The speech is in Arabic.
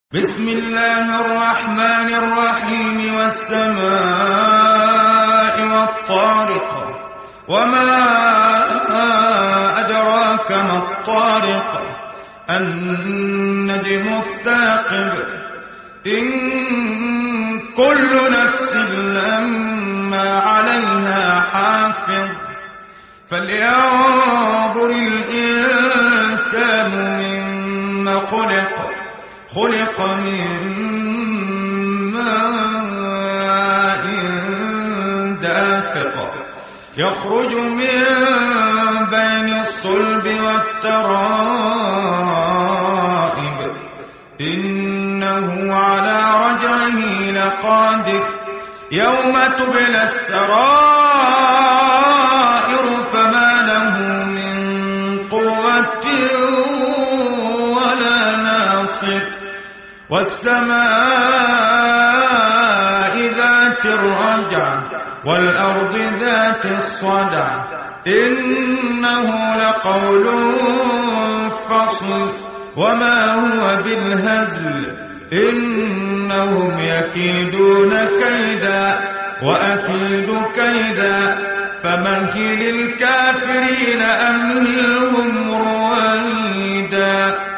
بسم الله الرحمن الرحيم والسماء والطارق وما أدراك ما الطارق النجم الثاقب إن كل نفس لما عليها حافظ فلينظر الإنسان مما خلق من ماء دافق يخرج من بين الصلب والترائب إنه على رجعه لقادر يوم تبلى السرائر فما له من قوة ولا ناصر والسماء ذات الرجع والأرض ذات الصدع إنه لقول فصل وما هو بالهزل إنهم يكيدون كيدا وأكيد كيدا فمهل الكافرين أمهلهم رويدا.